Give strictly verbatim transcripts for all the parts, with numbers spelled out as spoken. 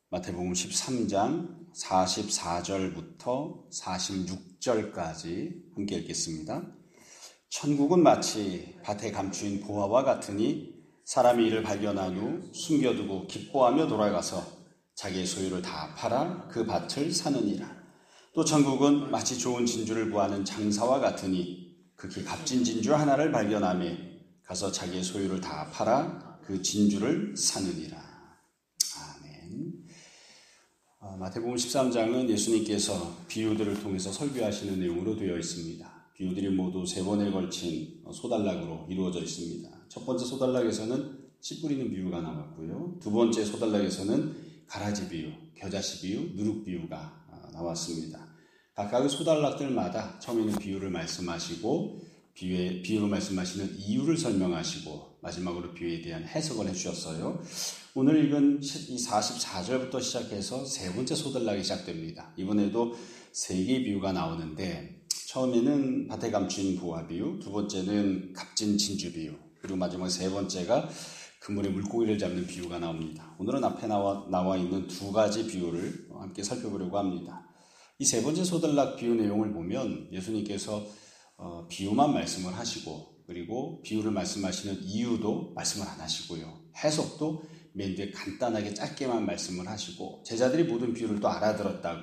마태복음 십삼 장 사십사 절부터 사십육 절까지 함께 읽겠습니다. 천국은 마치 밭에 감추인 보화와 같으니 사람이 이를 발견한 후 숨겨두고 기뻐하며 돌아가서 자기의 소유를 다 팔아 그 밭을 사느니라. 또 천국은 마치 좋은 진주를 구하는 장사와 같으니 극히 값진 진주 하나를 발견하며 가서 자기의 소유를 다 팔아 그 진주를 사느니라. 마태복음 십삼 장은 예수님께서 비유들을 통해서 설교하시는 내용으로 되어 있습니다. 비유들이 모두 세 번에 걸친 소단락으로 이루어져 있습니다. 첫 번째 소단락에서는 씨 뿌리는 비유가 나왔고요. 두 번째 소단락에서는 가라지 비유, 겨자씨 비유, 누룩 비유가 나왔습니다. 각각의 소단락들마다 처음에는 비유를 말씀하시고 비유의, 비유로 말씀하시는 이유를 설명하시고 마지막으로 비유에 대한 해석을 해주셨어요. 오늘 읽은 이 사십사 절부터 시작해서 세 번째 소단락이 시작됩니다. 이번에도 세 개의 비유가 나오는데 처음에는 밭에 감춘 보화 비유, 두 번째는 값진 진주 비유, 그리고 마지막 세 번째가 그물에 물고기를 잡는 비유가 나옵니다. 오늘은 앞에 나와, 나와 있는 두 가지 비유를 함께 살펴보려고 합니다. 이 세 번째 소단락 비유 내용을 보면 예수님께서 어, 비유만 말씀을 하시고 그리고 비유를 말씀하시는 이유도 말씀을 안 하시고요. 해석도 맨 뒤에 간단하게 짧게만 말씀을 하시고 제자들이 모든 비유를 또 알아들었다고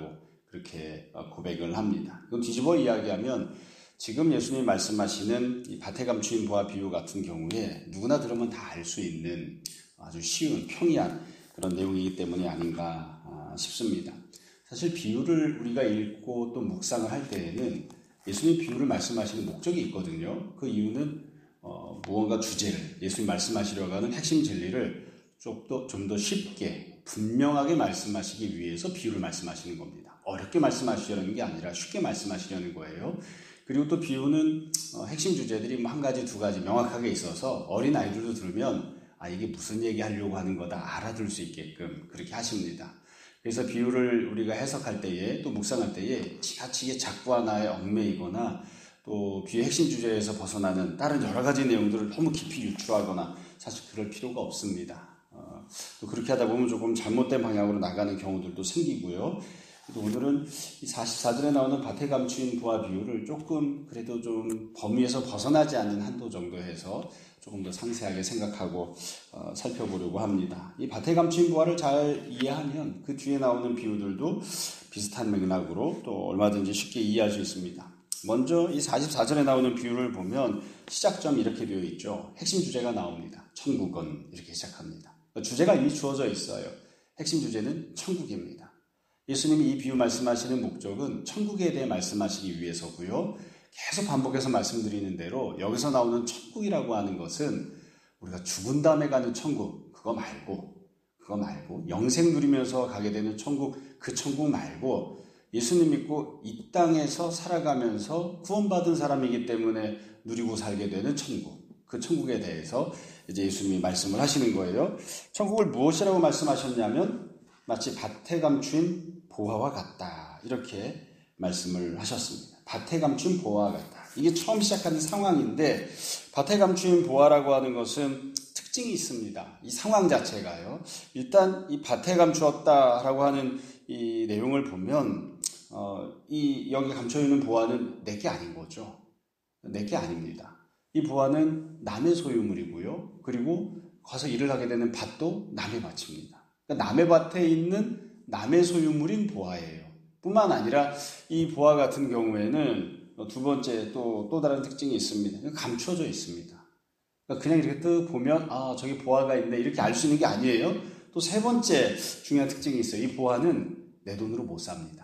그렇게 고백을 합니다. 이건 뒤집어 이야기하면 지금 예수님이 말씀하시는 이 밭에 감추인 보화 비유 같은 경우에 누구나 들으면 다 알 수 있는 아주 쉬운 평이한 그런 내용이기 때문이 아닌가 싶습니다. 사실 비유를 우리가 읽고 또 묵상을 할 때에는 예수님 비유를 말씀하시는 목적이 있거든요. 그 이유는 어, 무언가 주제를 예수님 말씀하시려고 하는 핵심 진리를 좀 더 좀 더 쉽게 분명하게 말씀하시기 위해서 비유를 말씀하시는 겁니다. 어렵게 말씀하시려는 게 아니라 쉽게 말씀하시려는 거예요. 그리고 또 비유는 어, 핵심 주제들이 뭐 한 가지 두 가지 명확하게 있어서 어린 아이들도 들으면 아 이게 무슨 얘기 하려고 하는 거다 알아들을 수 있게끔 그렇게 하십니다. 그래서 비유를 우리가 해석할 때에 또 묵상할 때에 지나치게 작부 하나에 얽매이거나 또 비유의 핵심 주제에서 벗어나는 다른 여러 가지 내용들을 너무 깊이 유추하거나 사실 그럴 필요가 없습니다. 어, 또 그렇게 하다 보면 조금 잘못된 방향으로 나가는 경우들도 생기고요. 또 오늘은 이 사십사 절에 나오는 밭에 감추인 보화 비유를 조금 그래도 좀 범위에서 벗어나지 않는 한도 정도 해서 조금 더 상세하게 생각하고 어, 살펴보려고 합니다. 이 밭에 감추인 보화를 잘 이해하면 그 뒤에 나오는 비유들도 비슷한 맥락으로 또 얼마든지 쉽게 이해할 수 있습니다. 먼저 이 사십사 절에 나오는 비유를 보면 시작점이 이렇게 되어 있죠. 핵심 주제가 나옵니다. 천국은 이렇게 시작합니다. 주제가 이미 주어져 있어요. 핵심 주제는 천국입니다. 예수님이 이 비유 말씀하시는 목적은 천국에 대해 말씀하시기 위해서고요. 계속 반복해서 말씀드리는 대로 여기서 나오는 천국이라고 하는 것은 우리가 죽은 다음에 가는 천국 그거 말고 그거 말고 영생 누리면서 가게 되는 천국 그 천국 말고 예수님 믿고 이 땅에서 살아가면서 구원받은 사람이기 때문에 누리고 살게 되는 천국 그 천국에 대해서 이제 예수님이 말씀을 하시는 거예요. 천국을 무엇이라고 말씀하셨냐면 마치 밭에 감춘 보화와 같다 이렇게 말씀을 하셨습니다. 밭에 감춘 보화와 같다. 이게 처음 시작하는 상황인데 밭에 감춘 보화라고 하는 것은 특징이 있습니다. 이 상황 자체가요. 일단 이 밭에 감추었다라고 하는 이 내용을 보면 어, 이 여기 감춰 있는 보화는 내게 아닌 거죠. 내게 아닙니다. 이 보화는 남의 소유물이고요. 그리고 가서 일을 하게 되는 밭도 남의 밭입니다. 그러니까 남의 밭에 있는 남의 소유물인 보화예요. 뿐만 아니라 이 보화 같은 경우에는 두 번째 또, 또 다른 특징이 있습니다. 감춰져 있습니다. 그러니까 그냥 이렇게 뜯 보면 아 저기 보화가 있네 이렇게 알 수 있는 게 아니에요. 또 세 번째 중요한 특징이 있어요. 이 보화는 내 돈으로 못 삽니다.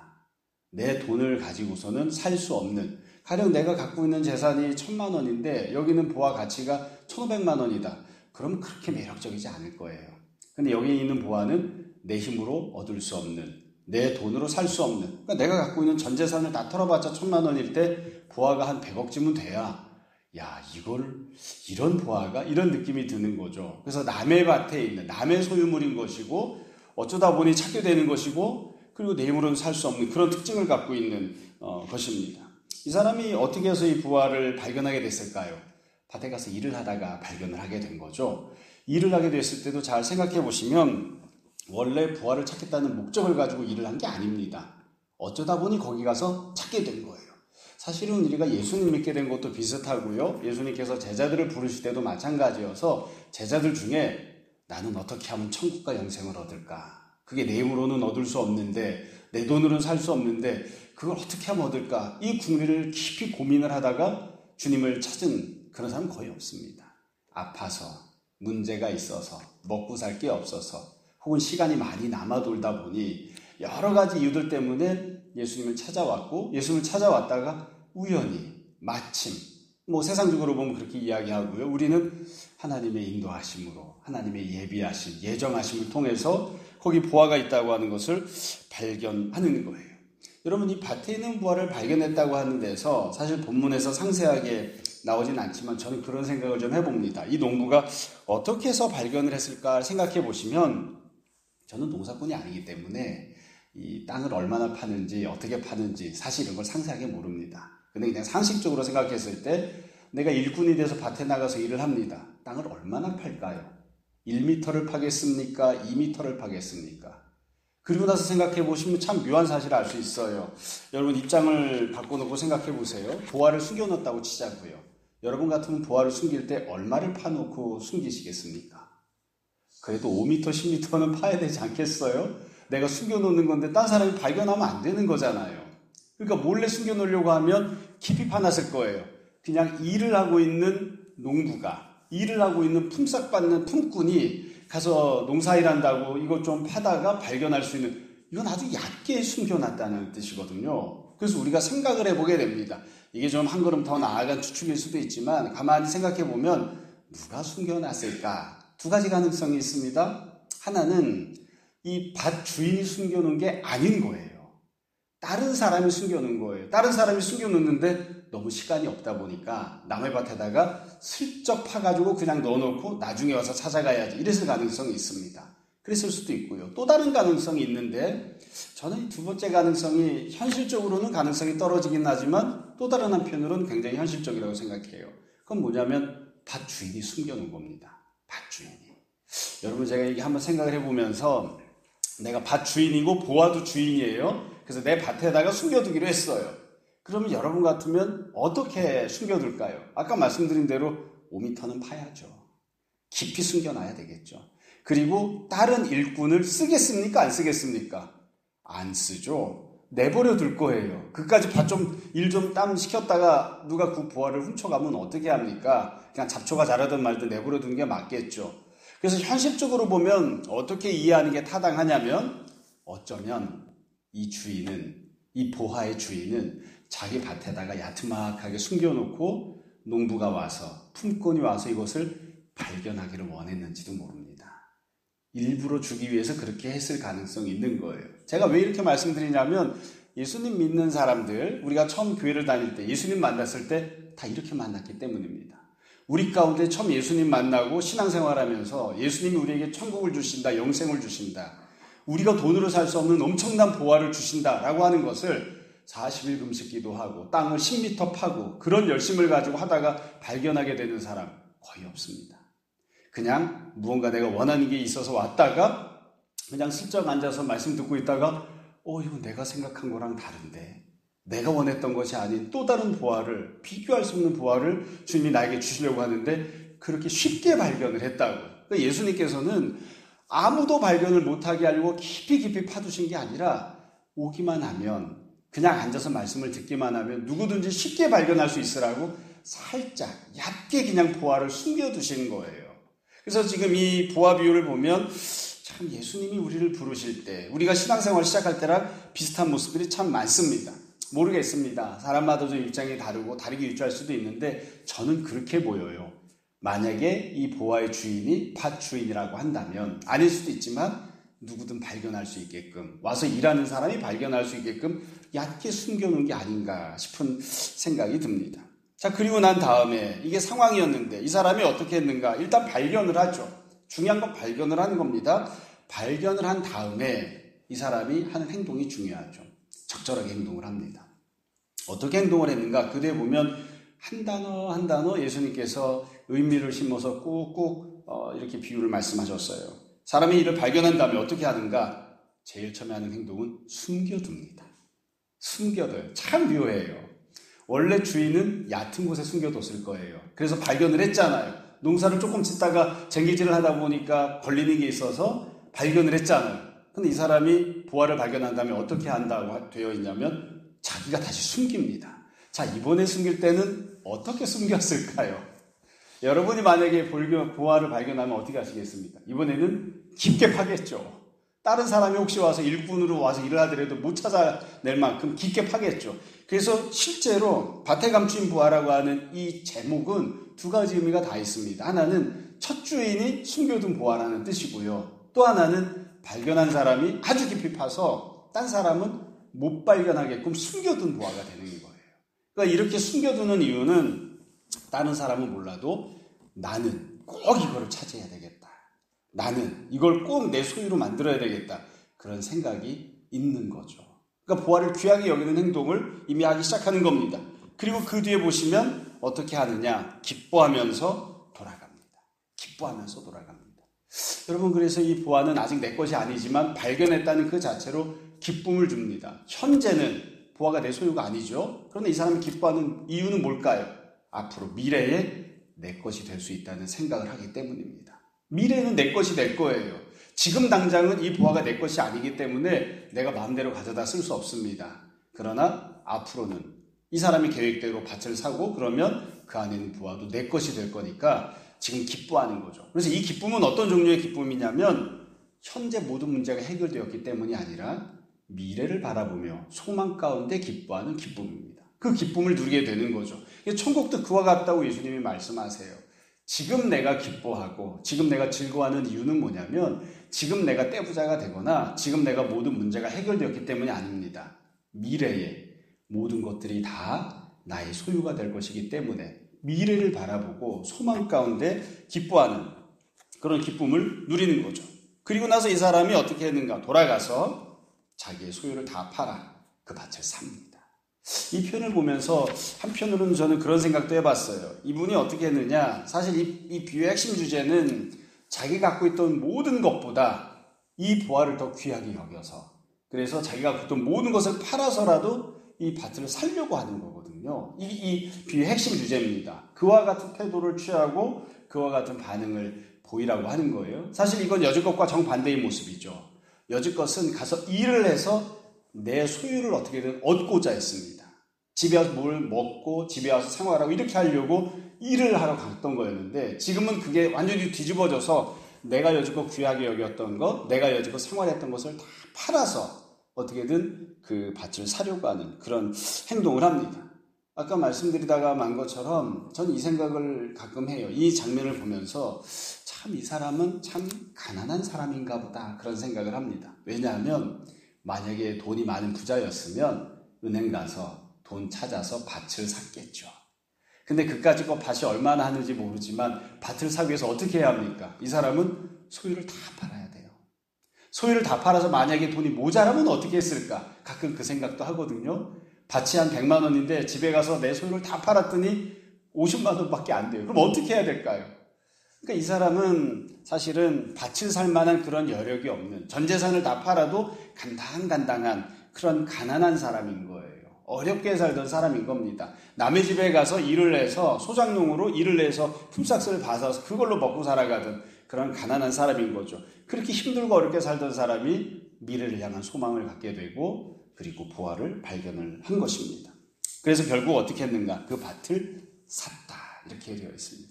내 돈을 가지고서는 살 수 없는 가령 내가 갖고 있는 재산이 천만 원인데 여기는 보화 가치가 천오백만 원이다. 그럼 그렇게 매력적이지 않을 거예요. 근데 여기 있는 보화는 내 힘으로 얻을 수 없는 내 돈으로 살 수 없는 그러니까 내가 갖고 있는 전 재산을 다 털어봤자 천만 원일 때 보화가 한 백억쯤은 돼야 야 이걸 이런 보화가 이런 느낌이 드는 거죠. 그래서 남의 밭에 있는 남의 소유물인 것이고 어쩌다 보니 찾게 되는 것이고 그리고 내 힘으로는 살 수 없는 그런 특징을 갖고 있는 어, 것입니다. 이 사람이 어떻게 해서 이 보화를 발견하게 됐을까요? 밭에 가서 일을 하다가 발견을 하게 된 거죠. 일을 하게 됐을 때도 잘 생각해 보시면 원래 부활을 찾겠다는 목적을 가지고 일을 한 게 아닙니다. 어쩌다 보니 거기 가서 찾게 된 거예요. 사실은 우리가 예수님 믿게 된 것도 비슷하고요. 예수님께서 제자들을 부르실 때도 마찬가지여서 제자들 중에 나는 어떻게 하면 천국과 영생을 얻을까? 그게 내 힘으로는 얻을 수 없는데, 내 돈으로는 살 수 없는데 그걸 어떻게 하면 얻을까? 이 궁리를 깊이 고민을 하다가 주님을 찾은 그런 사람은 거의 없습니다. 아파서, 문제가 있어서, 먹고 살 게 없어서, 혹은 시간이 많이 남아 돌다 보니 여러 가지 이유들 때문에 예수님을 찾아왔고, 예수님을 찾아왔다가 우연히, 마침, 뭐 세상적으로 보면 그렇게 이야기하고요. 우리는 하나님의 인도하심으로, 하나님의 예비하심, 예정하심을 통해서 거기 보화가 있다고 하는 것을 발견하는 거예요. 여러분, 이 밭에 있는 보화를 발견했다고 하는 데서 사실 본문에서 상세하게 나오진 않지만 저는 그런 생각을 좀 해봅니다. 이 농부가 어떻게 해서 발견을 했을까 생각해 보시면, 저는 농사꾼이 아니기 때문에 이 땅을 얼마나 파는지 어떻게 파는지 사실 이런 걸 상세하게 모릅니다. 근데 그냥 상식적으로 생각했을 때 내가 일꾼이 돼서 밭에 나가서 일을 합니다. 땅을 얼마나 팔까요? 일 미터를 파겠습니까? 이 미터를 파겠습니까? 그리고 나서 생각해 보시면 참 묘한 사실을 알 수 있어요. 여러분 입장을 바꿔놓고 생각해 보세요. 보화를 숨겨놓았다고 치자고요. 여러분 같으면 보화를 숨길 때 얼마를 파놓고 숨기시겠습니까? 그래도 오 미터, 십 미터는 파야 되지 않겠어요? 내가 숨겨놓는 건데 딴 사람이 발견하면 안 되는 거잖아요. 그러니까 몰래 숨겨놓으려고 하면 깊이 파놨을 거예요. 그냥 일을 하고 있는 농부가, 일을 하고 있는 품삯받는 품꾼이 가서 농사일한다고 이것 좀 파다가 발견할 수 있는, 이건 아주 얕게 숨겨놨다는 뜻이거든요. 그래서 우리가 생각을 해보게 됩니다. 이게 좀 한 걸음 더 나아간 추측일 수도 있지만 가만히 생각해보면 누가 숨겨놨을까? 두 가지 가능성이 있습니다. 하나는 이 밭 주인이 숨겨놓은 게 아닌 거예요. 다른 사람이 숨겨놓은 거예요. 다른 사람이 숨겨놓는데 너무 시간이 없다 보니까 남의 밭에다가 슬쩍 파가지고 그냥 넣어놓고 나중에 와서 찾아가야지, 이랬을 가능성이 있습니다. 그랬을 수도 있고요. 또 다른 가능성이 있는데 저는 이 두 번째 가능성이 현실적으로는 가능성이 떨어지긴 하지만 또 다른 한편으로는 굉장히 현실적이라고 생각해요. 그건 뭐냐면 밭 주인이 숨겨놓은 겁니다. 밭 주인이. 여러분, 제가 이게 한번 생각을 해보면서 내가 밭 주인이고 보화도 주인이에요. 그래서 내 밭에다가 숨겨두기로 했어요. 그러면 여러분 같으면 어떻게 숨겨둘까요? 아까 말씀드린 대로 오 미터는 파야죠. 깊이 숨겨놔야 되겠죠. 그리고 다른 일꾼을 쓰겠습니까? 안 쓰겠습니까? 안 쓰죠. 내버려 둘 거예요. 그까지 밭 좀, 일 좀 땀 시켰다가 누가 그 보화를 훔쳐가면 어떻게 합니까? 그냥 잡초가 자라든 말든 내버려 두는 게 맞겠죠. 그래서 현실적으로 보면 어떻게 이해하는 게 타당하냐면, 어쩌면 이 주인은, 이 보화의 주인은 자기 밭에다가 야트막하게 숨겨놓고 농부가 와서, 품꾼이 와서 이것을 발견하기를 원했는지도 모릅니다. 일부러 주기 위해서 그렇게 했을 가능성이 있는 거예요. 제가 왜 이렇게 말씀드리냐면, 예수님 믿는 사람들, 우리가 처음 교회를 다닐 때, 예수님 만났을 때 다 이렇게 만났기 때문입니다. 우리 가운데 처음 예수님 만나고 신앙생활하면서 예수님이 우리에게 천국을 주신다, 영생을 주신다, 우리가 돈으로 살 수 없는 엄청난 보화를 주신다라고 하는 것을 사십 일 금식 기도하고 땅을 십 미터 파고 그런 열심을 가지고 하다가 발견하게 되는 사람 거의 없습니다. 그냥 무언가 내가 원하는 게 있어서 왔다가 그냥 슬쩍 앉아서 말씀 듣고 있다가 어 이거 내가 생각한 거랑 다른데, 내가 원했던 것이 아닌 또 다른 보화를, 비교할 수 없는 보화를 주님이 나에게 주시려고 하는데 그렇게 쉽게 발견을 했다고. 그러니까 예수님께서는 아무도 발견을 못하게 하려고 깊이 깊이 파두신 게 아니라 오기만 하면, 그냥 앉아서 말씀을 듣기만 하면 누구든지 쉽게 발견할 수 있으라고 살짝 얕게 그냥 보화를 숨겨두신 거예요. 그래서 지금 이 보화 비유를 보면 참 예수님이 우리를 부르실 때, 우리가 신앙생활을 시작할 때랑 비슷한 모습들이 참 많습니다. 모르겠습니다. 사람마다 좀 입장이 다르고 다르게 유추할 수도 있는데 저는 그렇게 보여요. 만약에 이 보화의 주인이 밭 주인이라고 한다면, 아닐 수도 있지만 누구든 발견할 수 있게끔, 와서 일하는 사람이 발견할 수 있게끔 얕게 숨겨놓은 게 아닌가 싶은 생각이 듭니다. 자, 그리고 난 다음에 이게 상황이었는데 이 사람이 어떻게 했는가? 일단 발견을 하죠. 중요한 건 발견을 하는 겁니다. 발견을 한 다음에 이 사람이 하는 행동이 중요하죠. 적절하게 행동을 합니다. 어떻게 행동을 했는가? 그대에 보면 한 단어 한 단어 예수님께서 의미를 심어서 꾹꾹 어, 이렇게 비유를 말씀하셨어요. 사람이 이를 발견한 다음에 어떻게 하는가? 제일 처음에 하는 행동은 숨겨둡니다. 숨겨둬요. 참 묘해요. 원래 주인은 얕은 곳에 숨겨뒀을 거예요. 그래서 발견을 했잖아요. 농사를 조금 짓다가 쟁기질을 하다 보니까 걸리는 게 있어서 발견을 했잖아요. 근데 이 사람이 보화를 발견한 다음에 어떻게 한다고 되어 있냐면 자기가 다시 숨깁니다. 자, 이번에 숨길 때는 어떻게 숨겼을까요? 여러분이 만약에 보화를 발견하면 어떻게 하시겠습니까? 이번에는 깊게 파겠죠. 다른 사람이 혹시 와서 일꾼으로 와서 일을 하더라도 못 찾아낼 만큼 깊게 파겠죠. 그래서 실제로 밭에 감추인 보화라고 하는 이 제목은 두 가지 의미가 다 있습니다. 하나는 첫 주인이 숨겨둔 보화라는 뜻이고요. 또 하나는 발견한 사람이 아주 깊이 파서 딴 사람은 못 발견하게끔 숨겨둔 보화가 되는 거예요. 그러니까 이렇게 숨겨두는 이유는 다른 사람은 몰라도 나는 꼭 이거를 찾아야 되겠다. 나는 이걸 꼭 내 소유로 만들어야 되겠다. 그런 생각이 있는 거죠. 그러니까 보화를 귀하게 여기는 행동을 이미 하기 시작하는 겁니다. 그리고 그 뒤에 보시면 어떻게 하느냐? 기뻐하면서 돌아갑니다. 기뻐하면서 돌아갑니다. 여러분, 그래서 이 보화는 아직 내 것이 아니지만 발견했다는 그 자체로 기쁨을 줍니다. 현재는 보화가 내 소유가 아니죠. 그런데 이 사람이 기뻐하는 이유는 뭘까요? 앞으로 미래에 내 것이 될 수 있다는 생각을 하기 때문입니다. 미래는 내 것이 될 거예요. 지금 당장은 이 보화가 내 것이 아니기 때문에 내가 마음대로 가져다 쓸 수 없습니다. 그러나 앞으로는 이 사람이 계획대로 밭을 사고 그러면 그 안에 있는 보화도 내 것이 될 거니까 지금 기뻐하는 거죠. 그래서 이 기쁨은 어떤 종류의 기쁨이냐면 현재 모든 문제가 해결되었기 때문이 아니라 미래를 바라보며 소망 가운데 기뻐하는 기쁨입니다. 그 기쁨을 누리게 되는 거죠. 천국도 그와 같다고 예수님이 말씀하세요. 지금 내가 기뻐하고 지금 내가 즐거워하는 이유는 뭐냐면 지금 내가 떼부자가 되거나 지금 내가 모든 문제가 해결되었기 때문이 아닙니다. 미래에 모든 것들이 다 나의 소유가 될 것이기 때문에 미래를 바라보고 소망 가운데 기뻐하는 그런 기쁨을 누리는 거죠. 그리고 나서 이 사람이 어떻게 했는가? 돌아가서 자기의 소유를 다 팔아 그 밭을 삽니다. 이 표현을 보면서 한편으로는 저는 그런 생각도 해봤어요. 이분이 어떻게 했느냐? 사실 이, 이 비유의 핵심 주제는 자기 갖고 있던 모든 것보다 이 보화를 더 귀하게 여겨서 그래서 자기가 갖고 있던 모든 것을 팔아서라도 이 밭을 살려고 하는 거거든요. 이, 이 비유의 핵심 주제입니다. 그와 같은 태도를 취하고 그와 같은 반응을 보이라고 하는 거예요. 사실 이건 여지껏과 정반대의 모습이죠. 여지껏은 가서 일을 해서 내 소유를 어떻게든 얻고자 했습니다. 집에 와서 뭘 먹고 집에 와서 생활하고 이렇게 하려고 일을 하러 갔던 거였는데 지금은 그게 완전히 뒤집어져서 내가 여지껏 귀하게 여겼던 것, 내가 여지껏 생활했던 것을 다 팔아서 어떻게든 그 밭을 사려고 하는 그런 행동을 합니다. 아까 말씀드리다가 만 것처럼 저는 이 생각을 가끔 해요. 이 장면을 보면서 참 이 사람은 참 가난한 사람인가 보다 그런 생각을 합니다. 왜냐하면 만약에 돈이 많은 부자였으면 은행 가서 돈 찾아서 밭을 샀겠죠. 근데 그까짓 거 밭이 얼마나 하는지 모르지만 밭을 사기 위해서 어떻게 해야 합니까? 이 사람은 소유를 다 팔아야 돼요. 소유를 다 팔아서 만약에 돈이 모자라면 어떻게 했을까? 가끔 그 생각도 하거든요. 밭이 한 백만 원인데 집에 가서 내 소유를 다 팔았더니 오십만 원밖에 안 돼요. 그럼 어떻게 해야 될까요? 그러니까 이 사람은 사실은 밭을 살 만한 그런 여력이 없는 전 재산을 다 팔아도 간당간당한 그런 가난한 사람인 거예요. 어렵게 살던 사람인 겁니다. 남의 집에 가서 일을 해서 소장농으로 일을 해서 품삯을 받아서 그걸로 먹고 살아가던 그런 가난한 사람인 거죠. 그렇게 힘들고 어렵게 살던 사람이 미래를 향한 소망을 갖게 되고 그리고 보화를 발견을 한 것입니다. 그래서 결국 어떻게 했는가? 그 밭을 샀다. 이렇게 되어 있습니다.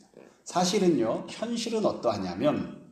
사실은요, 현실은 어떠하냐면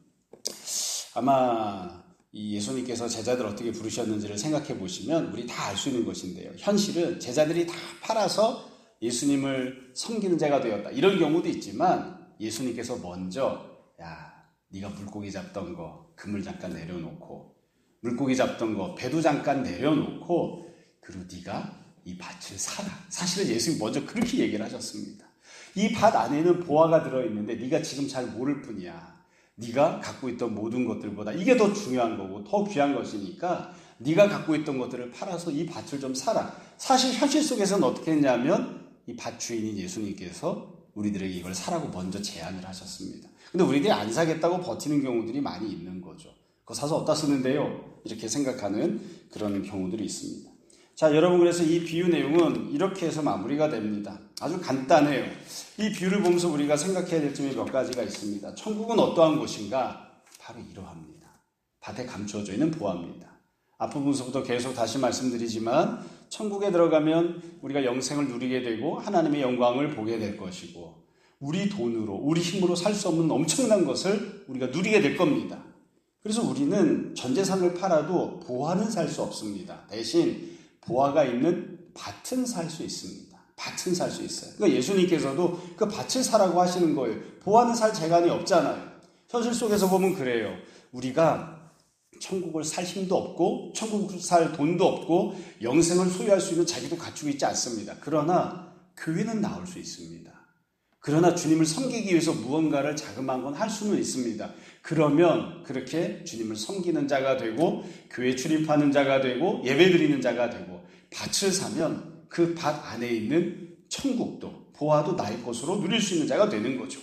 아마 이 예수님께서 제자들 어떻게 부르셨는지를 생각해 보시면 우리 다 알 수 있는 것인데요. 현실은 제자들이 다 팔아서 예수님을 섬기는 자가 되었다. 이런 경우도 있지만 예수님께서 먼저 야, 네가 물고기 잡던 거 그물 잠깐 내려놓고 물고기 잡던 거 배도 잠깐 내려놓고 그리고 네가 이 밭을 사라. 사실은 예수님이 먼저 그렇게 얘기를 하셨습니다. 이 밭 안에는 보화가 들어있는데 네가 지금 잘 모를 뿐이야. 네가 갖고 있던 모든 것들보다 이게 더 중요한 거고 더 귀한 것이니까 네가 갖고 있던 것들을 팔아서 이 밭을 좀 사라. 사실 현실 속에서는 어떻게 했냐면 이 밭 주인인 예수님께서 우리들에게 이걸 사라고 먼저 제안을 하셨습니다. 근데 우리들이 안 사겠다고 버티는 경우들이 많이 있는 거죠. 그거 사서 어디다 쓰는데요? 이렇게 생각하는 그런 경우들이 있습니다. 자, 여러분, 그래서 이 비유 내용은 이렇게 해서 마무리가 됩니다. 아주 간단해요. 이 비유를 보면서 우리가 생각해야 될 점이 몇 가지가 있습니다. 천국은 어떠한 곳인가? 바로 이러합니다. 밭에 감추어져 있는 보화입니다. 앞부분서부터 계속 다시 말씀드리지만 천국에 들어가면 우리가 영생을 누리게 되고 하나님의 영광을 보게 될 것이고 우리 돈으로, 우리 힘으로 살 수 없는 엄청난 것을 우리가 누리게 될 겁니다. 그래서 우리는 전 재산을 팔아도 보화는 살 수 없습니다. 대신 보화가 있는 밭은 살 수 있습니다. 밭은 살 수 있어요. 그러니까 예수님께서도 그 밭을 사라고 하시는 거예요. 보화는 살 재간이 없잖아요. 현실 속에서 보면 그래요. 우리가 천국을 살 힘도 없고 천국을 살 돈도 없고 영생을 소유할 수 있는 자기도 갖추고 있지 않습니다. 그러나 교회는 나올 수 있습니다. 그러나 주님을 섬기기 위해서 무언가를 자그마한 건 할 수는 있습니다. 그러면 그렇게 주님을 섬기는 자가 되고 교회 출입하는 자가 되고 예배드리는 자가 되고 밭을 사면 그 밭 안에 있는 천국도 보화도 나의 것으로 누릴 수 있는 자가 되는 거죠.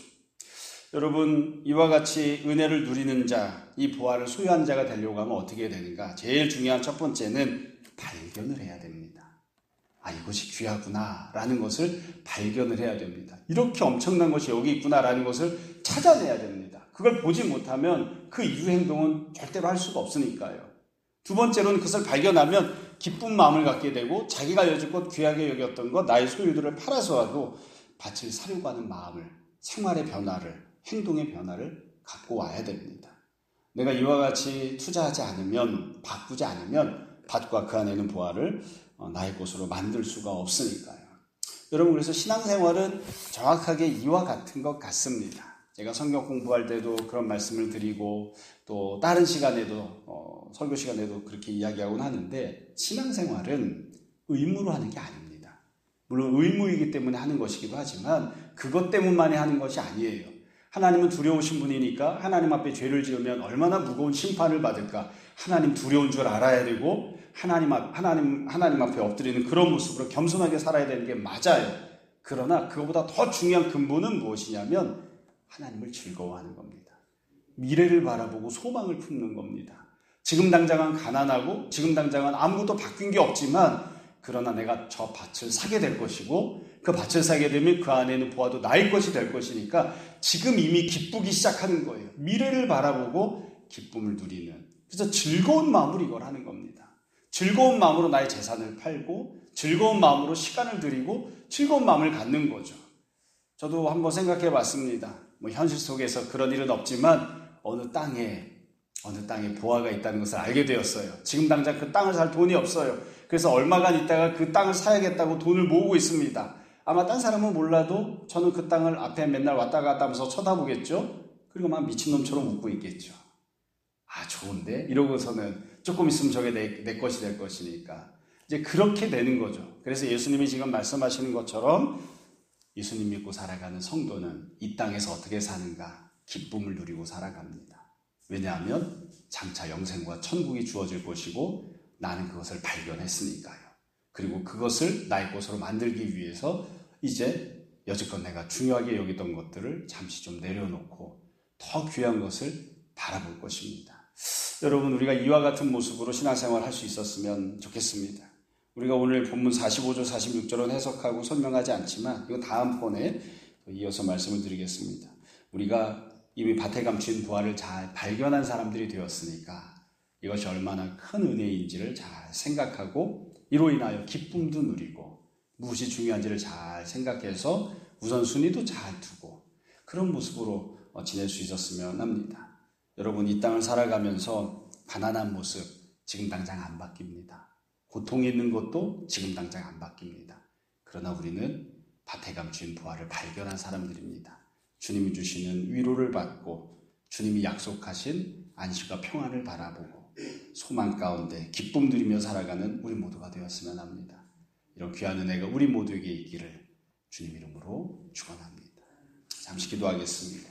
여러분, 이와 같이 은혜를 누리는 자, 이 보화를 소유한 자가 되려고 하면 어떻게 되는가? 제일 중요한 첫 번째는 발견을 해야 됩니다. 아, 이것이 귀하구나 라는 것을 발견을 해야 됩니다. 이렇게 엄청난 것이 여기 있구나라는 것을 찾아내야 됩니다. 그걸 보지 못하면 그 이후 행동은 절대로 할 수가 없으니까요. 두 번째로는 그것을 발견하면 기쁜 마음을 갖게 되고 자기가 여지껏 귀하게 여겼던 것, 나의 소유들을 팔아서라도 밭을 사려고 하는 마음을, 생활의 변화를, 행동의 변화를 갖고 와야 됩니다. 내가 이와 같이 투자하지 않으면, 바꾸지 않으면 밭과 그 안에 있는 보화를 나의 것으로 만들 수가 없으니까요. 여러분, 그래서 신앙생활은 정확하게 이와 같은 것 같습니다. 제가 성경 공부할 때도 그런 말씀을 드리고 또 다른 시간에도 어, 설교 시간에도 그렇게 이야기하곤 하는데 신앙생활은 의무로 하는 게 아닙니다. 물론 의무이기 때문에 하는 것이기도 하지만 그것 때문만이 하는 것이 아니에요. 하나님은 두려우신 분이니까 하나님 앞에 죄를 지으면 얼마나 무거운 심판을 받을까. 하나님 두려운 줄 알아야 되고 하나님, 앞, 하나님, 하나님 앞에 엎드리는 그런 모습으로 겸손하게 살아야 되는 게 맞아요. 그러나 그것보다 더 중요한 근본은 무엇이냐면 하나님을 즐거워하는 겁니다. 미래를 바라보고 소망을 품는 겁니다. 지금 당장은 가난하고 지금 당장은 아무것도 바뀐 게 없지만 그러나 내가 저 밭을 사게 될 것이고 그 밭을 사게 되면 그 안에 있는 보화도 나의 것이 될 것이니까 지금 이미 기쁘기 시작하는 거예요. 미래를 바라보고 기쁨을 누리는. 그래서 즐거운 마음으로 이걸 하는 겁니다. 즐거운 마음으로 나의 재산을 팔고 즐거운 마음으로 시간을 들이고 즐거운 마음을 갖는 거죠. 저도 한번 생각해 봤습니다. 뭐 현실 속에서 그런 일은 없지만 어느 땅에 어느 땅에 보화가 있다는 것을 알게 되었어요. 지금 당장 그 땅을 살 돈이 없어요. 그래서 얼마간 있다가 그 땅을 사야겠다고 돈을 모으고 있습니다. 아마 딴 사람은 몰라도 저는 그 땅을 앞에 맨날 왔다 갔다 하면서 쳐다보겠죠. 그리고 막 미친놈처럼 웃고 있겠죠. 아, 좋은데? 이러고서는 조금 있으면 저게 내, 내 것이 될 것이니까. 이제 그렇게 되는 거죠. 그래서 예수님이 지금 말씀하시는 것처럼 예수님 믿고 살아가는 성도는 이 땅에서 어떻게 사는가? 기쁨을 누리고 살아갑니다. 왜냐하면 장차 영생과 천국이 주어질 것이고 나는 그것을 발견했으니까요. 그리고 그것을 나의 것으로 만들기 위해서 이제 여지껏 내가 중요하게 여기던 것들을 잠시 좀 내려놓고 더 귀한 것을 바라볼 것입니다. 여러분, 우리가 이와 같은 모습으로 신앙생활을 할 수 있었으면 좋겠습니다. 우리가 오늘 본문 사십오 절, 사십육 절은 해석하고 설명하지 않지만 이거 다음번에 이어서 말씀을 드리겠습니다. 우리가 이미 밭에 감춘 보화를 잘 발견한 사람들이 되었으니까 이것이 얼마나 큰 은혜인지를 잘 생각하고 이로 인하여 기쁨도 누리고 무엇이 중요한지를 잘 생각해서 우선순위도 잘 두고 그런 모습으로 지낼 수 있었으면 합니다. 여러분, 이 땅을 살아가면서 가난한 모습 지금 당장 안 바뀝니다. 고통이 있는 것도 지금 당장 안 바뀝니다. 그러나 우리는 밭에 감춘 보화를 발견한 사람들입니다. 주님이 주시는 위로를 받고 주님이 약속하신 안식과 평안을 바라보고 소망 가운데 기쁨 누리며 살아가는 우리 모두가 되었으면 합니다. 이런 귀한 은혜가 우리 모두에게 있기를 주님 이름으로 축원합니다. 잠시 기도하겠습니다.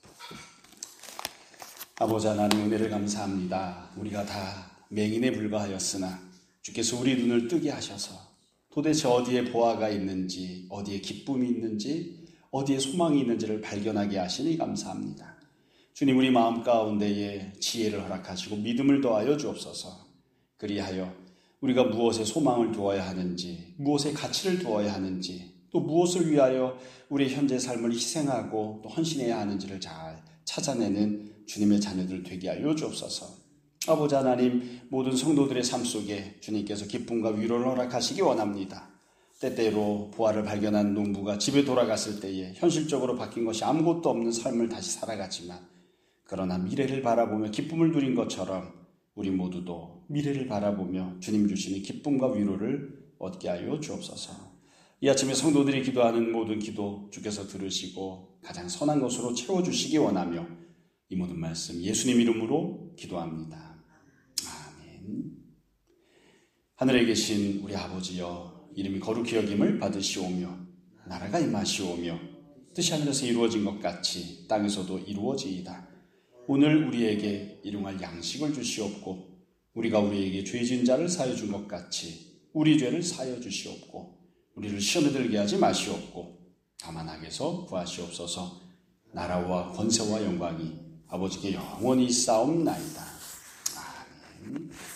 아버지 하나님, 은혜를 감사합니다. 우리가 다 맹인에 불과하였으나 주께서 우리 눈을 뜨게 하셔서 도대체 어디에 보화가 있는지, 어디에 기쁨이 있는지, 어디에 소망이 있는지를 발견하게 하시니 감사합니다. 주님, 우리 마음 가운데에 지혜를 허락하시고 믿음을 더하여 주옵소서. 그리하여 우리가 무엇에 소망을 두어야 하는지, 무엇에 가치를 두어야 하는지, 또 무엇을 위하여 우리의 현재 삶을 희생하고 또 헌신해야 하는지를 잘 찾아내는 주님의 자녀들 되게 하여 주옵소서. 아버지 하나님, 모든 성도들의 삶 속에 주님께서 기쁨과 위로를 허락하시기 원합니다. 때때로 부활을 발견한 농부가 집에 돌아갔을 때에 현실적으로 바뀐 것이 아무것도 없는 삶을 다시 살아가지만, 그러나 미래를 바라보며 기쁨을 누린 것처럼 우리 모두도 미래를 바라보며 주님 주시는 기쁨과 위로를 얻게 하여 주옵소서. 이 아침에 성도들이 기도하는 모든 기도 주께서 들으시고 가장 선한 것으로 채워주시기 원하며 이 모든 말씀 예수님 이름으로 기도합니다. 아멘. 하늘에 계신 우리 아버지여, 이름이 거룩히 여김을 받으시오며 나라가 임하시오며 뜻이 하늘에서 이루어진 것 같이 땅에서도 이루어지이다. 오늘 우리에게 일용할 양식을 주시옵고 우리가 우리에게 죄 지은 자를 사하여 준 것 같이 우리 죄를 사하여 주시옵고 우리를 시험에 들게 하지 마시옵고 다만 악에서 구하시옵소서. 나라와 권세와 영광이 아버지께 영원히 있사옵나이다. 아멘.